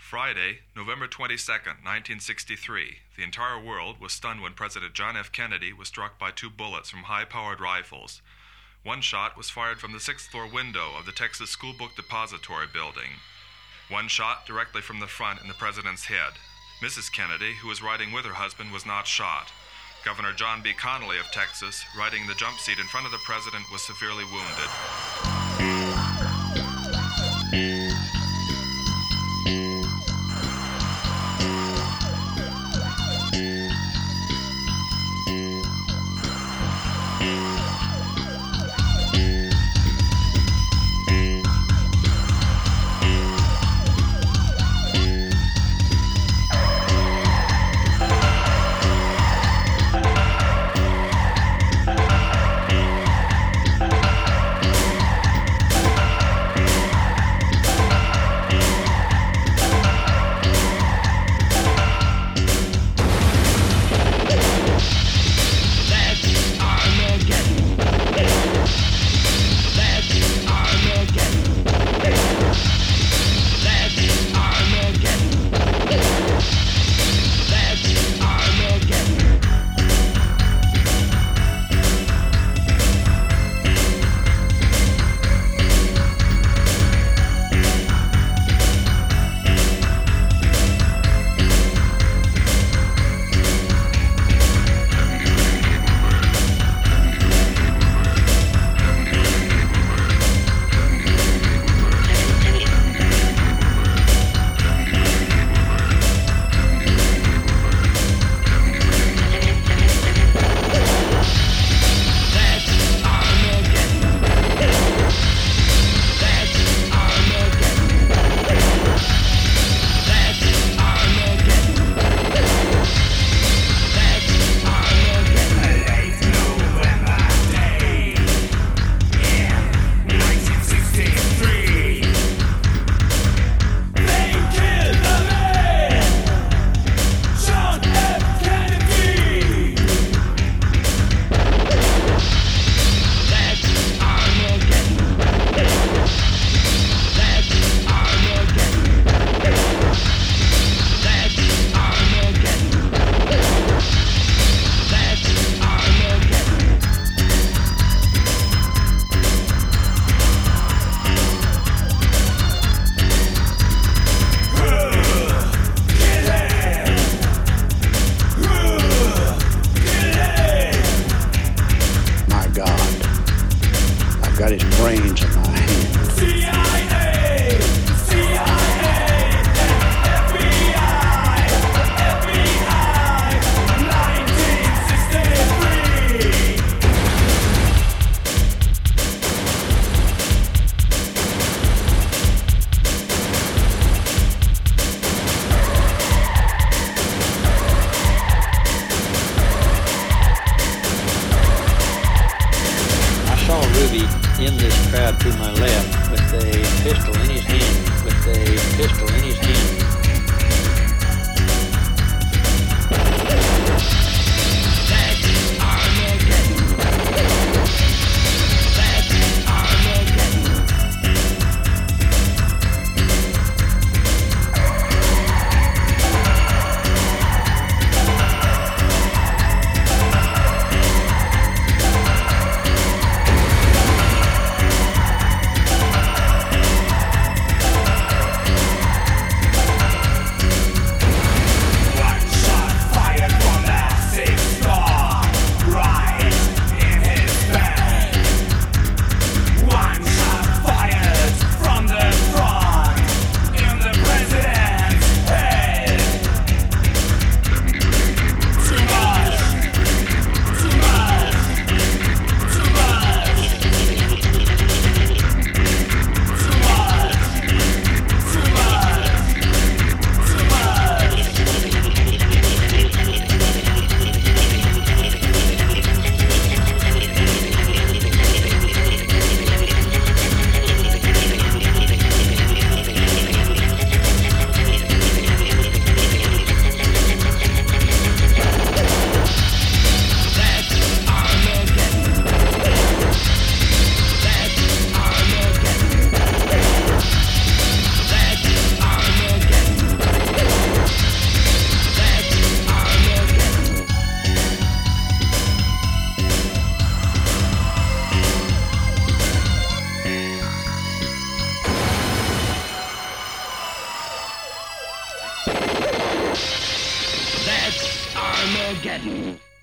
Friday, November 22nd, 1963, the entire world was stunned when President John F. Kennedy was struck by 2 bullets from high-powered rifles. One shot was fired from the 6th-floor window of the Texas School Book Depository building. One shot directly from the front in the president's head. Mrs. Kennedy, who was riding with her husband, was not shot. Governor John B. Connally of Texas, riding the jump seat in front of the president, was severely wounded. That's Armageddon.